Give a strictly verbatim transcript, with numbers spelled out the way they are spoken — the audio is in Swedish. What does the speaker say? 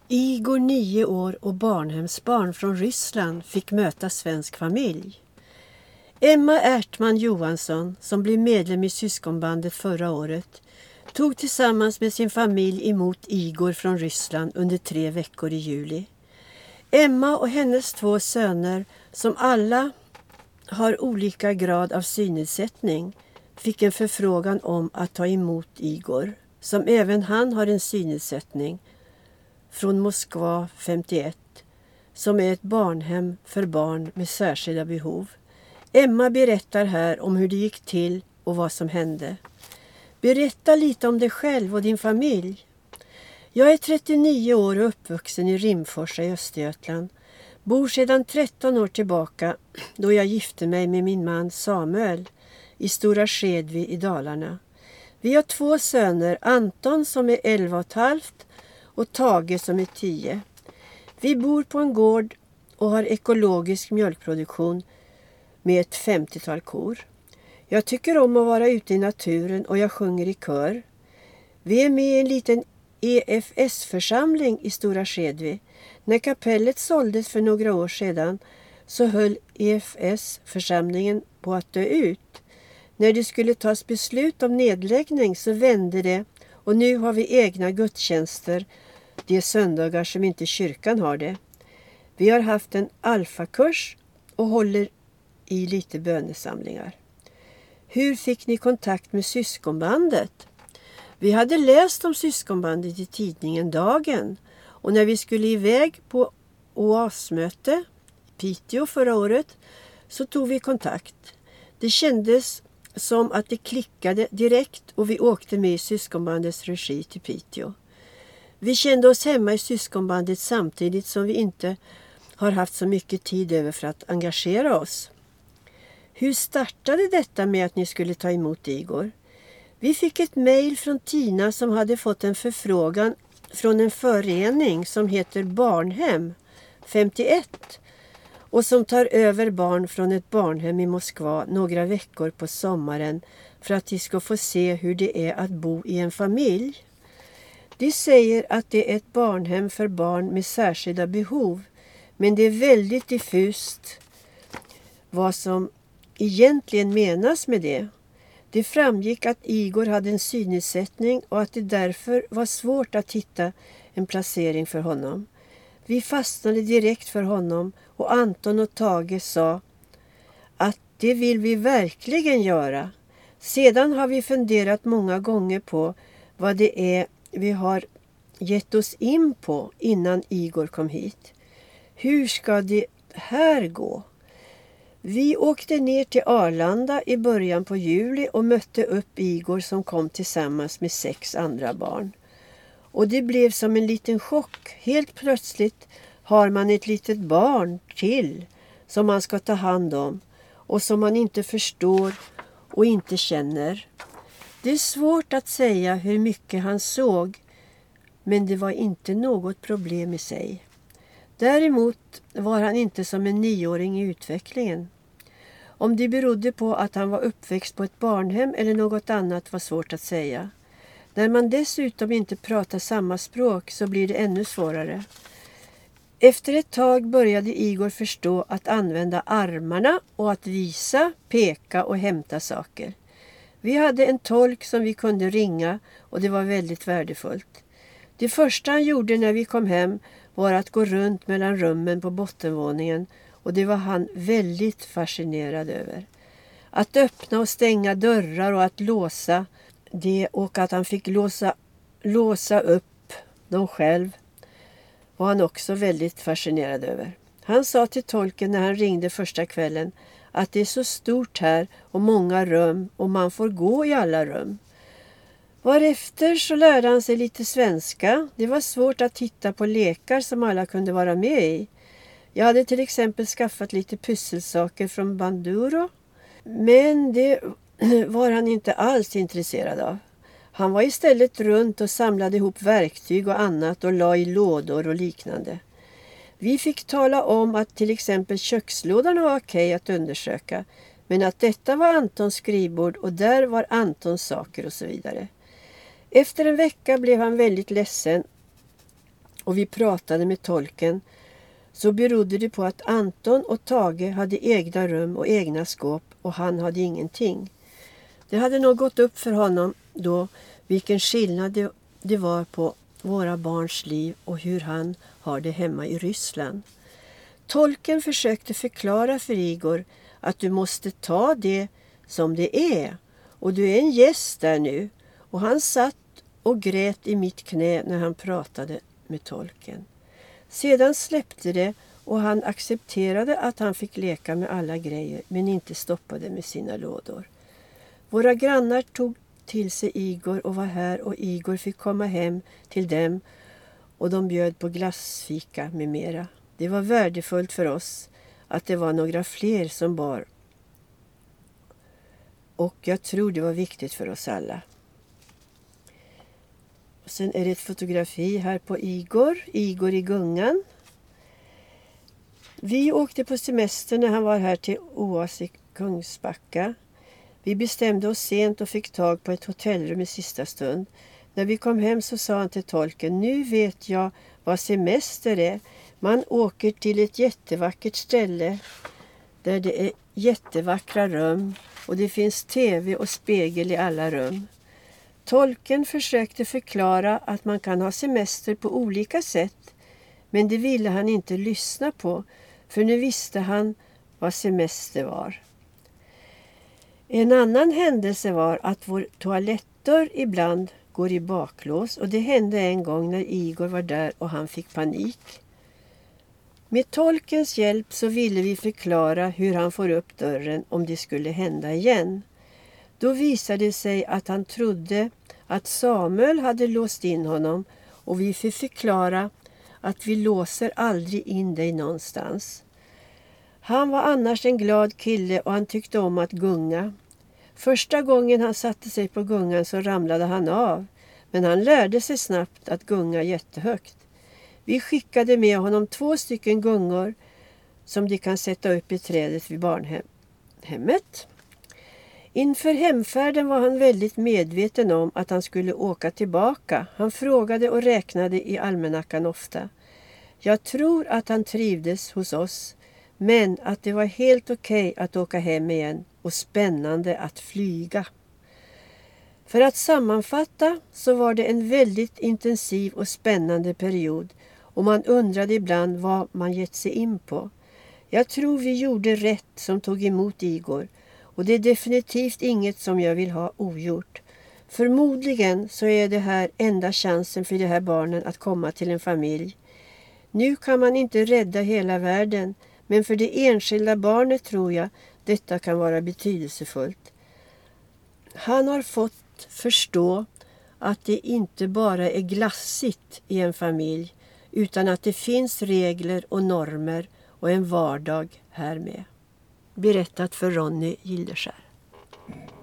Igor, nio år och barnhemsbarn från Ryssland fick möta svensk familj. Emma Ärtman Johansson, som blev medlem i syskonbandet förra året, tog tillsammans med sin familj emot Igor från Ryssland under tre veckor i juli. Emma och hennes två söner, som alla har olika grad av synnedsättning, fick en förfrågan om att ta emot Igor, som även han har en synnedsättning, från Moskva femtioett, som är ett barnhem för barn med särskilda behov. Emma berättar här om hur det gick till och vad som hände. Berätta lite om dig själv och din familj. Jag är trettionio år och uppvuxen i Rimforsa i Östergötland. Bor sedan tretton år tillbaka, då jag gifte mig med min man Samuel i Stora Skedvi i Dalarna. Vi har två söner, Anton som är elva och ett halvt och Tage som är tio. Vi bor på en gård och har ekologisk mjölkproduktion med ett femtiotal kor. Jag tycker om att vara ute i naturen och jag sjunger i kör. Vi är med i en liten E F S-församling i Stora Skedvi. När kapellet såldes för några år sedan så höll E F S-församlingen på att dö ut. När det skulle tas beslut om nedläggning så vände det och nu har vi egna gudstjänster de söndagar som inte kyrkan har det. Vi har haft en alfakurs och håller i lite bönesamlingar. Hur fick ni kontakt med syskonbandet? Vi hade läst om syskonbandet i tidningen Dagen och när vi skulle iväg på O A S-möte i Piteå förra året så tog vi kontakt. Det kändes som att det klickade direkt och vi åkte med i syskonbandets regi till Piteå. Vi kände oss hemma i syskonbandet samtidigt som vi inte har haft så mycket tid över för att engagera oss. Hur startade detta med att ni skulle ta emot Igor? Vi fick ett mejl från Tina som hade fått en förfrågan från en förening som heter Barnhem femtioett och som tar över barn från ett barnhem i Moskva några veckor på sommaren för att de ska få se hur det är att bo i en familj. De säger att det är ett barnhem för barn med särskilda behov, men det är väldigt diffust vad som egentligen menas med det. Det framgick att Igor hade en synnedsättning och att det därför var svårt att hitta en placering för honom. Vi fastnade direkt för honom och Anton och Tage sa att det vill vi verkligen göra. Sedan har vi funderat många gånger på vad det är vi har gett oss in på innan Igor kom hit. Hur ska det här gå? Vi åkte ner till Arlanda i början på juli och mötte upp Igor som kom tillsammans med sex andra barn. Och det blev som en liten chock. Helt plötsligt har man ett litet barn till som man ska ta hand om och som man inte förstår och inte känner. Det är svårt att säga hur mycket han såg, men det var inte något problem i sig. Däremot var han inte som en nioåring i utvecklingen. Om det berodde på att han var uppväxt på ett barnhem eller något annat var svårt att säga. När man dessutom inte pratar samma språk så blir det ännu svårare. Efter ett tag började Igor förstå att använda armarna och att visa, peka och hämta saker. Vi hade en tolk som vi kunde ringa och det var väldigt värdefullt. Det första han gjorde när vi kom hem var att gå runt mellan rummen på bottenvåningen och det var han väldigt fascinerad över. Att öppna och stänga dörrar och att låsa det och att han fick låsa, låsa upp dem själv var han också väldigt fascinerad över. Han sa till tolken när han ringde första kvällen att det är så stort här och många rum och man får gå i alla rum. Varefter så lärde han sig lite svenska. Det var svårt att titta på lekar som alla kunde vara med i. Jag hade till exempel skaffat lite pusselsaker från Banduro, men det var han inte alls intresserad av. Han var istället runt och samlade ihop verktyg och annat och la i lådor och liknande. Vi fick tala om att till exempel kökslådan var okej att undersöka, men att detta var Antons skrivbord och där var Antons saker och så vidare. Efter en vecka blev han väldigt ledsen och vi pratade med tolken, så berodde det på att Anton och Tage hade egna rum och egna skåp och han hade ingenting. Det hade nog gått upp för honom då vilken skillnad det, det var på våra barns liv och hur han har det hemma i Ryssland. Tolken försökte förklara för Igor att du måste ta det som det är och du är en gäst där nu, och han satt och grät i mitt knä när han pratade med tolken. Sedan släppte det och han accepterade att han fick leka med alla grejer men inte stoppade med sina lådor. Våra grannar tog till sig Igor och var här och Igor fick komma hem till dem och de bjöd på glassfika med mera. Det var värdefullt för oss att det var några fler som bar och jag tror det var viktigt för oss alla. Och sen är det ett fotografi här på Igor, Igor i gungan. Vi åkte på semester när han var här till Oas i Kungsbacka. Vi bestämde oss sent och fick tag på ett hotellrum i sista stund. När vi kom hem så sa han till tolken, nu vet jag vad semester är. Man åker till ett jättevackert ställe där det är jättevackra rum och det finns tv och spegel i alla rum. Tolken försökte förklara att man kan ha semester på olika sätt, men det ville han inte lyssna på, för nu visste han vad semester var. En annan händelse var att vår toalettdörr ibland går i baklås och det hände en gång när Igor var där och han fick panik. Med tolkens hjälp så ville vi förklara hur han får upp dörren om det skulle hända igen. Då visade det sig att han trodde att Samuel hade låst in honom och vi fick förklara att vi låser aldrig in dig någonstans. Han var annars en glad kille och han tyckte om att gunga. Första gången han satte sig på gungan så ramlade han av, men han lärde sig snabbt att gunga jättehögt. Vi skickade med honom två stycken gungor som de kan sätta upp i trädet vid barnhemmet. Inför hemfärden var han väldigt medveten om att han skulle åka tillbaka. Han frågade och räknade i almanackan ofta. Jag tror att han trivdes hos oss, men att det var helt okej att åka hem igen och spännande att flyga. För att sammanfatta så var det en väldigt intensiv och spännande period och man undrade ibland vad man gett sig in på. Jag tror vi gjorde rätt som tog emot Igor och det är definitivt inget som jag vill ha ogjort. Förmodligen så är det här enda chansen för de här barnen att komma till en familj. Nu kan man inte rädda hela världen, men för det enskilda barnet tror jag detta kan vara betydelsefullt. Han har fått förstå att det inte bara är glassigt i en familj utan att det finns regler och normer och en vardag här med. Berättat för Ronny Gildeskär.